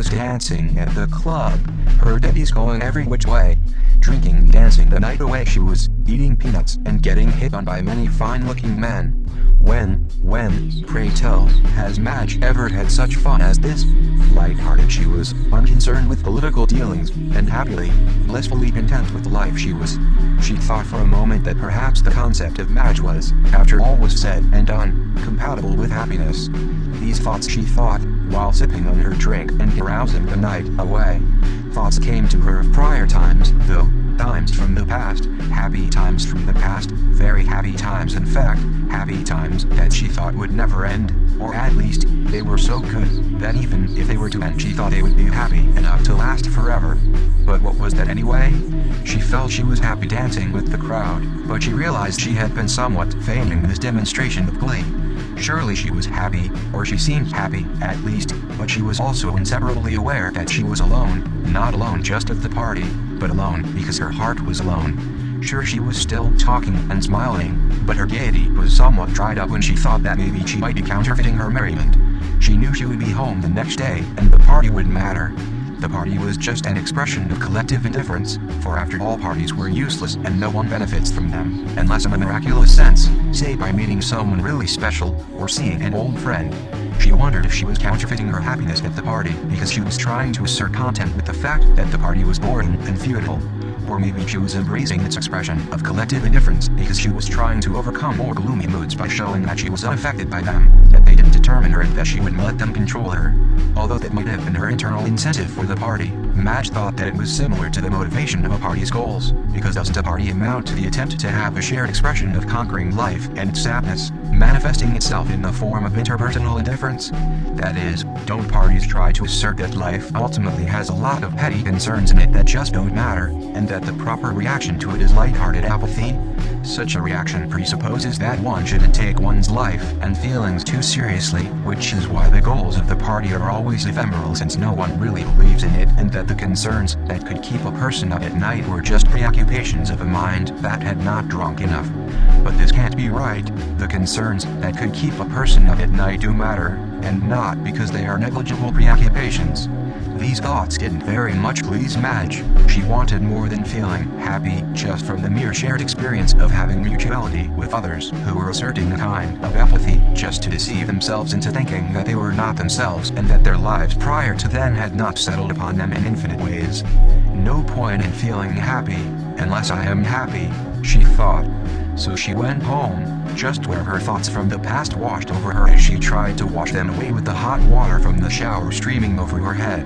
was dancing at the club, her daddies going every which way. Drinking, dancing the night away, she was eating peanuts and getting hit on by many fine-looking men. When, pray tell, has Madge ever had such fun as this? Light-hearted she was, unconcerned with political dealings, and happily, blissfully content with the life she was. She thought for a moment that perhaps the concept of Madge was, after all was said and done, compatible with happiness. These thoughts she thought, while sipping on her drink and carousing the night away. Thoughts came to her of prior times, though, times from the past, happy times from the past, very happy times, in fact, happy times that she thought would never end, or at least, they were so good, that even if they were to end she thought they would be happy enough to last forever. But what was that anyway? She felt she was happy dancing with the crowd, but she realized she had been somewhat feigning this demonstration of glee. Surely she was happy, or she seemed happy, at least, but she was also inseparably aware that she was alone, not alone just at the party, but alone because her heart was alone. Sure, she was still talking and smiling, but her gaiety was somewhat dried up when she thought that maybe she might be counterfeiting her merriment. She knew she would be home the next day, and the party wouldn't matter. The party was just an expression of collective indifference, for after all parties were useless and no one benefits from them, unless in a miraculous sense, say by meeting someone really special, or seeing an old friend. She wondered if she was counterfeiting her happiness at the party because she was trying to assert content with the fact that the party was boring and futile. Or maybe she was embracing its expression of collective indifference because she was trying to overcome more gloomy moods by showing that she was unaffected by them, that they didn't determine her and that she wouldn't let them control her. Although that might have been her internal incentive for the party, Madge thought that it was similar to the motivation of a party's goals, because doesn't a party amount to the attempt to have a shared expression of conquering life and its sadness, manifesting itself in the form of interpersonal indifference? That is, don't parties try to assert that life ultimately has a lot of petty concerns in it that just don't matter, and that the proper reaction to it is light-hearted apathy? Such a reaction presupposes that one shouldn't take one's life and feelings too seriously, which is why the goals of the party are always ephemeral since no one really believes in it, and that the concerns that could keep a person up at night were just preoccupations of a mind that had not drunk enough. But this can't be right. The concerns that could keep a person up at night do matter, and not because they are negligible preoccupations. These thoughts didn't very much please Madge. She wanted more than feeling happy just from the mere shared experience of having mutuality with others who were asserting a kind of apathy just to deceive themselves into thinking that they were not themselves and that their lives prior to then had not settled upon them in infinite ways. No point in feeling happy unless I am happy, she thought. So she went home, just where her thoughts from the past washed over her as she tried to wash them away with the hot water from the shower streaming over her head.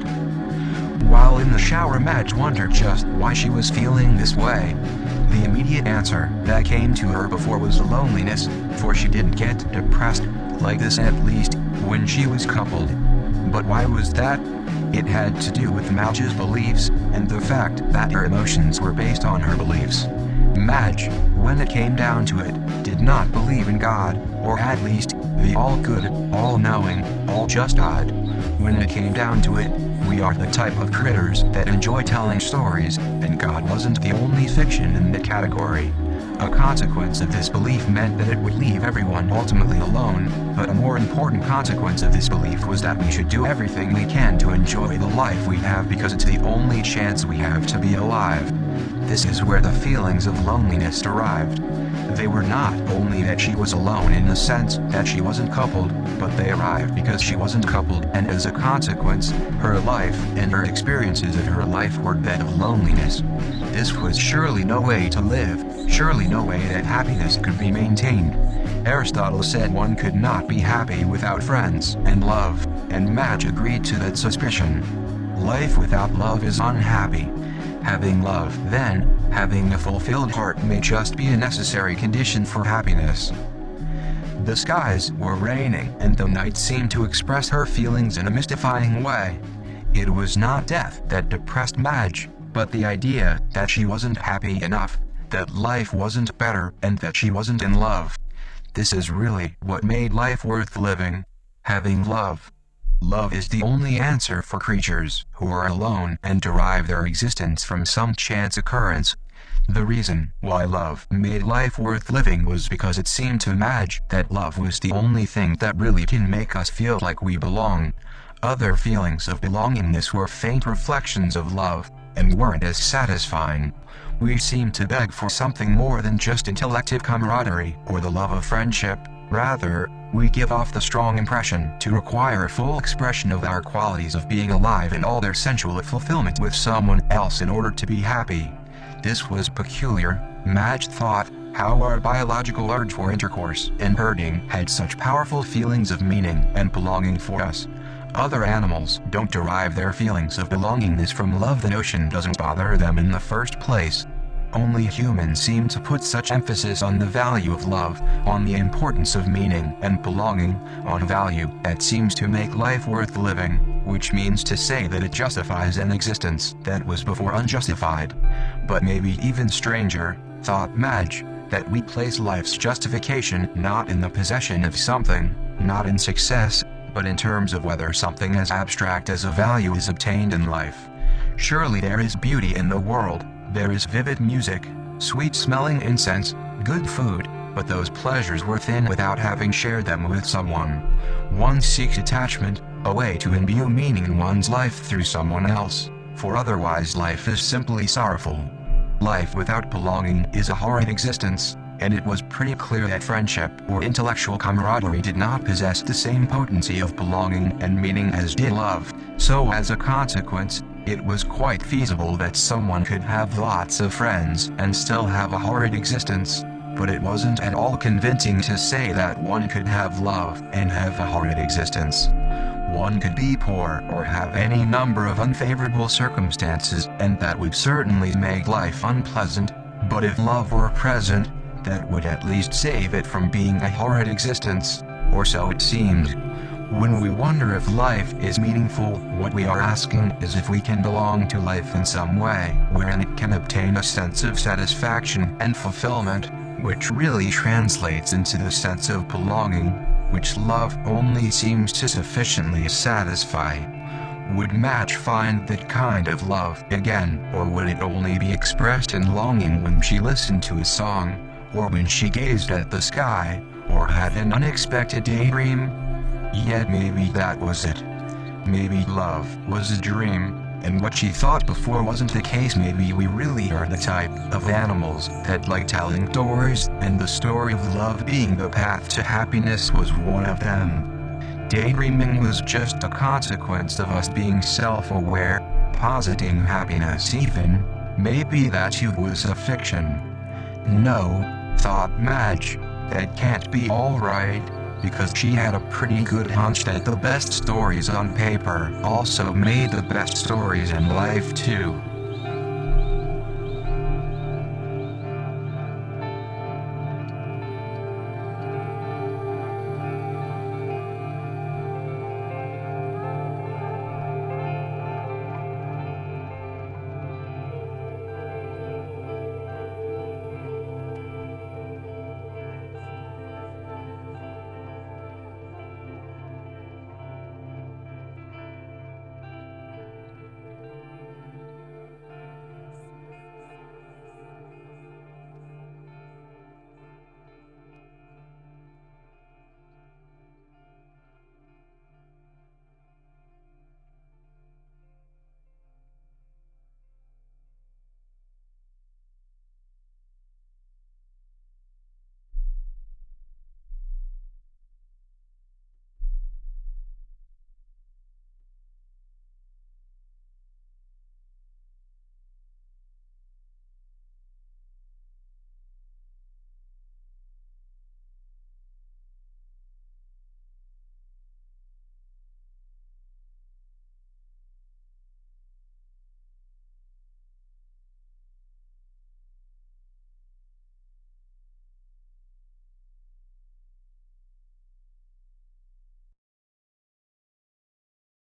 While in the shower, Madge wondered just why she was feeling this way. The immediate answer that came to her before was loneliness, for she didn't get depressed like this, at least when she was coupled. But why was that? It had to do with Madge's beliefs, and the fact that her emotions were based on her beliefs. Madge, when it came down to it, did not believe in God, or at least, the all-good, all-knowing, all-just God. When it came down to it, we are the type of critters that enjoy telling stories, and God wasn't the only fiction in that category. A consequence of this belief meant that it would leave everyone ultimately alone, but a more important consequence of this belief was that we should do everything we can to enjoy the life we have because it's the only chance we have to be alive. This is where the feelings of loneliness derived. They were not only that she was alone in the sense that she wasn't coupled, but they arrived because she wasn't coupled, and as a consequence, her life and her experiences of her life were that of loneliness. This was surely no way to live, surely no way that happiness could be maintained. Aristotle said one could not be happy without friends and love, and Madge agreed to that suspicion. Life without love is unhappy. Having love, then, having a fulfilled heart may just be a necessary condition for happiness. The skies were raining, and the night seemed to express her feelings in a mystifying way. It was not death that depressed Madge, but the idea that she wasn't happy enough, that life wasn't better, and that she wasn't in love. This is really what made life worth living. Having love. Love is the only answer for creatures who are alone and derive their existence from some chance occurrence. The reason why love made life worth living was because it seemed to Madge that love was the only thing that really can make us feel like we belong. Other feelings of belongingness were faint reflections of love, and weren't as satisfying. We seemed to beg for something more than just intellective camaraderie or the love of friendship. Rather, we give off the strong impression to require a full expression of our qualities of being alive in all their sensual fulfillment with someone else in order to be happy. This was peculiar, Madge thought, how our biological urge for intercourse and herding had such powerful feelings of meaning and belonging for us. Other animals don't derive their feelings of belongingness from love. The notion doesn't bother them in the first place. Only humans seem to put such emphasis on the value of love, on the importance of meaning and belonging, on value that seems to make life worth living, which means to say that it justifies an existence that was before unjustified. But maybe even stranger, thought Madge, that we place life's justification not in the possession of something, not in success, but in terms of whether something as abstract as a value is obtained in life. Surely there is beauty in the world, there is vivid music, sweet-smelling incense, good food, but those pleasures were thin without having shared them with someone. One seeks attachment, a way to imbue meaning in one's life through someone else, for otherwise life is simply sorrowful. Life without belonging is a horrid existence, and it was pretty clear that friendship or intellectual camaraderie did not possess the same potency of belonging and meaning as did love, so as a consequence, it was quite feasible that someone could have lots of friends and still have a horrid existence, but it wasn't at all convincing to say that one could have love and have a horrid existence. One could be poor or have any number of unfavorable circumstances, and that would certainly make life unpleasant, but if love were present, that would at least save it from being a horrid existence, or so it seemed. When we wonder if life is meaningful, what we are asking is if we can belong to life in some way, wherein it can obtain a sense of satisfaction and fulfillment, which really translates into the sense of belonging, which love only seems to sufficiently satisfy. Would Madge find that kind of love again, or would it only be expressed in longing when she listened to a song, or when she gazed at the sky, or had an unexpected daydream? Yet maybe that was it. Maybe love was a dream, and what she thought before wasn't the case. Maybe we really are the type of animals that like telling stories, and the story of love being the path to happiness was one of them. Daydreaming was just a consequence of us being self-aware, positing happiness even. Maybe that too was a fiction. No, thought Madge, that can't be all right, because she had a pretty good hunch that the best stories on paper also made the best stories in life too.